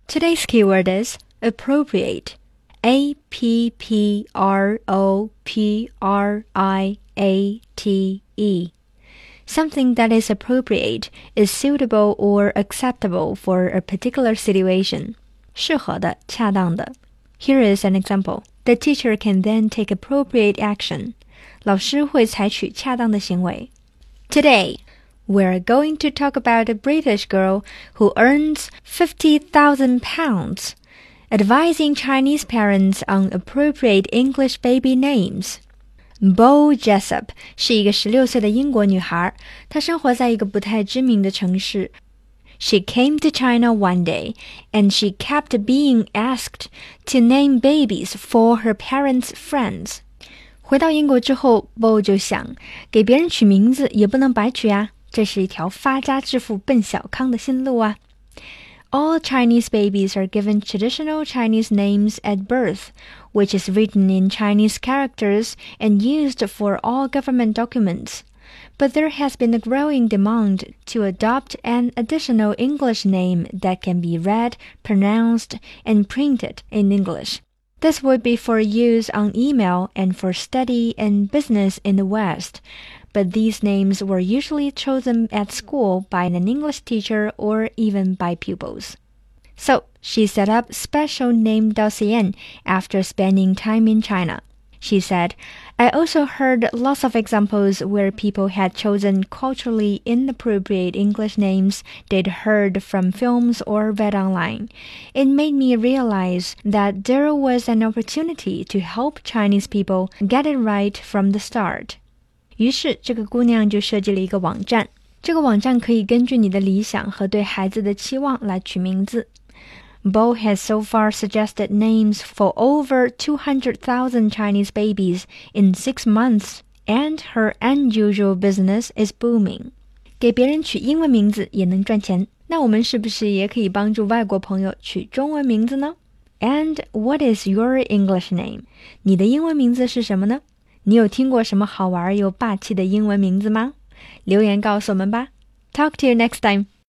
Today's keyword is appropriate. A-P-P-R-O-P-R-I-A-T-E. Something that is appropriate is suitable or acceptable for a particular situation. 适合的，恰当的。Here is an example. The teacher can then take appropriate action. 老師會採取恰當的行為。Today, we're going to talk about a British girl who earns £50,000, advising Chinese parents on appropriate English baby names. Bo Jessup 是一个16岁的英国女孩，她生活在一个不太知名的城市。She came to China one day, and she kept being asked to name babies for her parents' friends. 回到英国之后 Bo 就想，给别人取名字也不能白取啊，这是一条发家致富奔小康的新路啊。All Chinese babies are given traditional Chinese names at birth, which is written in Chinese characters and used for all government documents. But there has been a growing demand to adopt an additional English name that can be read, pronounced, and printed in English. This would be for use on email and for study and business in the West. But these names were usually chosen at school by an English teacher or even by pupils. So, she set up special name dossier after spending time in China. She said, I also heard lots of examples where people had chosen culturally inappropriate English names they'd heard from films or read online. It made me realize that there was an opportunity to help Chinese people get it right from the start. 于是这个姑娘就设计了一个网站，这个网站可以根据你的理想和对孩子的期望来取名字。Bo has so far suggested names for over 200,000 Chinese babies in 6 months, and her unusual business is booming. 给别人取英文名字也能赚钱，那我们是不是也可以帮助外国朋友取中文名字呢？ And what is your English name? 你的英文名字是什么呢？你有听过什么好玩又霸气的英文名字吗？留言告诉我们吧。Talk to you next time.